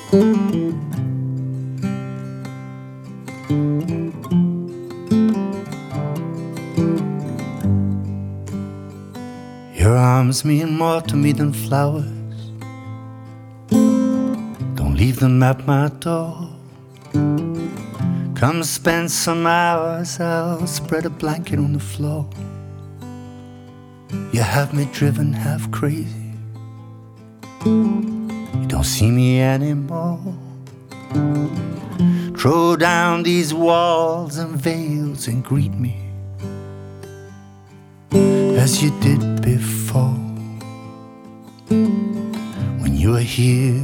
Your arms mean more to me than flowers. Don't leave them at my door. Come spend some hours, I'll spread a blanket on the floor. You have me driven half crazy. You don't see me anymore. Throw down these walls and veils and greet me as you did before, when you were here